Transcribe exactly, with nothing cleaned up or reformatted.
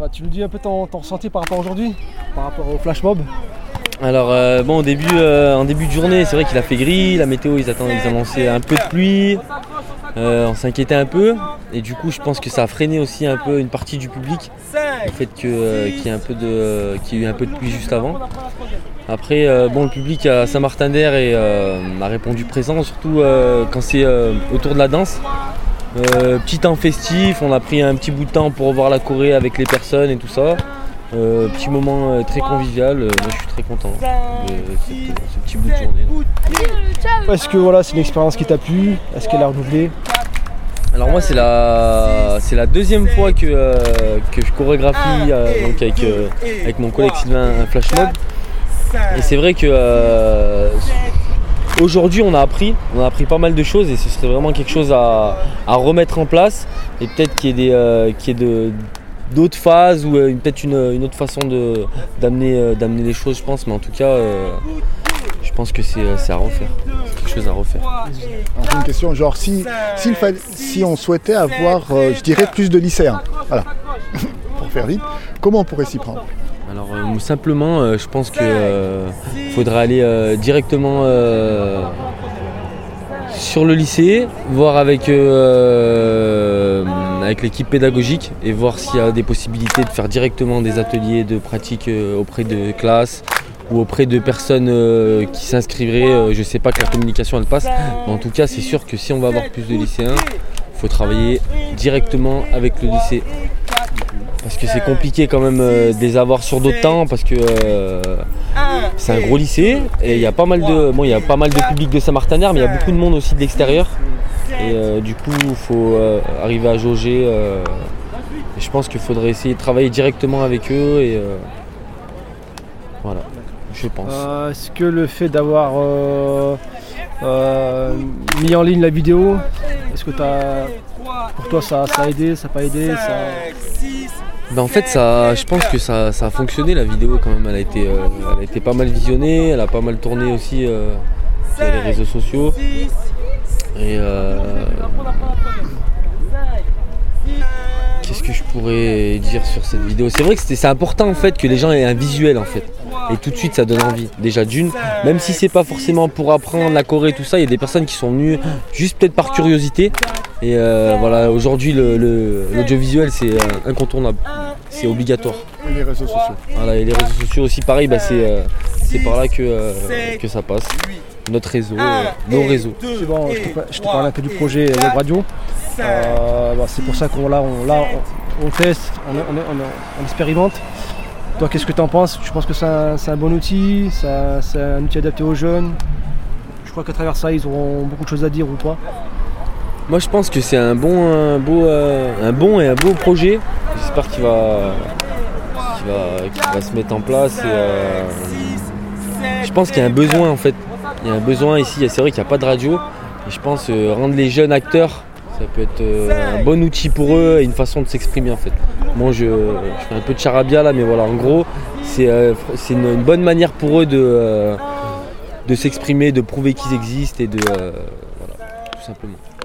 bah, tu nous dis un peu ton, ton ressenti par rapport à aujourd'hui, par rapport au flash mob. Alors euh, bon, au début, euh, en début de journée, c'est vrai qu'il a fait gris, la météo ils, attendent, ils annonçaient un peu de pluie, euh, on s'inquiétait un peu et du coup je pense que ça a freiné aussi un peu une partie du public, le fait que, euh, qu'il y ait un peu de, euh, qu'il y ait eu un peu de pluie juste avant. Après euh, bon, le public à Saint-Martin-d'Air euh, a répondu présent, surtout euh, quand c'est euh, autour de la danse. Euh, petit temps festif, on a pris un petit bout de temps pour revoir la Corée avec les personnes et tout ça. Euh, petit moment euh, très convivial, euh, moi je suis très content de cette, ce petit bout de journée. Est-ce que voilà, c'est une expérience qui t'a plu? Est-ce qu'elle a renouvelé? Alors moi c'est la, c'est la deuxième fois que, euh, que je chorégraphie euh, donc avec, euh, avec mon collègue Sylvain un flash mob. Et c'est vrai que euh, aujourd'hui on a appris, on a appris pas mal de choses et ce serait vraiment quelque chose à, à remettre en place et peut-être qu'il y ait, des, euh, qu'il y ait de, d'autres phases ou euh, peut-être une, une autre façon de, d'amener, euh, d'amener les choses je pense, mais en tout cas euh, je pense que c'est, c'est à refaire, c'est quelque chose à refaire. Alors, une question, genre si, si, fallait, si on souhaitait avoir, euh, je dirais, plus de lycéens, voilà, pour faire vite, comment on pourrait s'y prendre? Alors euh, simplement, euh, je pense qu'il euh, faudra aller euh, directement euh, sur le lycée, voir avec, euh, avec l'équipe pédagogique et voir s'il y a des possibilités de faire directement des ateliers de pratique euh, auprès de classes ou auprès de personnes euh, qui s'inscriveraient. Euh, je ne sais pas que la communication elle passe, mais en tout cas c'est sûr que si on va avoir plus de lycéens, il faut travailler directement avec le lycée. Parce que c'est compliqué quand même euh, de les avoir sur d'autres temps parce que euh, c'est un gros lycée et il y a pas mal de bon il y a pas mal de public de Saint-Martin-d'Air mais il y a beaucoup de monde aussi de l'extérieur et euh, du coup il faut euh, arriver à jauger euh, et je pense qu'il faudrait essayer de travailler directement avec eux et euh, voilà je pense. Euh, est-ce que le fait d'avoir euh, euh, mis en ligne la vidéo, est-ce que t'as, pour toi ça, ça a aidé, ça n'a pas aidé ça... Ben en fait, ça, je pense que ça, ça a fonctionné la vidéo quand même. Elle a été, euh, elle a été pas mal visionnée, elle a pas mal tourné aussi euh, sur les réseaux sociaux. Et euh, qu'est-ce que je pourrais dire sur cette vidéo? C'est vrai que c'est, c'est important en fait que les gens aient un visuel en fait. Et tout de suite ça donne envie. Déjà d'une, même si c'est pas forcément pour apprendre la Corée tout ça, il y a des personnes qui sont venues juste peut-être par curiosité. Et euh, voilà, aujourd'hui le, le, l'audiovisuel c'est euh, incontournable, c'est obligatoire. Et les réseaux sociaux. Voilà, et les réseaux sociaux aussi pareil, bah, c'est, euh, c'est par là que, euh, que ça passe. Notre réseau, euh, nos réseaux. C'est bon, je te, je te parle un peu du projet Web Radio. Euh, bah, c'est pour ça qu'on là, on, là, on, on teste, on, on, on, on expérimente. Toi, qu'est-ce que tu en penses? Tu penses que c'est un, c'est un bon outil? c'est un, c'est un outil adapté aux jeunes? Je crois qu'à travers ça, ils auront beaucoup de choses à dire ou pas? Moi, je pense que c'est un bon, un beau, euh, un bon et un beau projet. J'espère qu'il va, qu'il va, qu'il va se mettre en place. Et, euh, je pense qu'il y a un besoin en fait. Il y a un besoin ici. C'est vrai qu'il n'y a pas de radio. Et je pense euh, rendre les jeunes acteurs, ça peut être euh, un bon outil pour eux et une façon de s'exprimer en fait. Moi, je, je fais un peu de charabia là, mais voilà, en gros, c'est, euh, c'est une, une bonne manière pour eux de, euh, de s'exprimer, de prouver qu'ils existent et de, euh, voilà, tout simplement.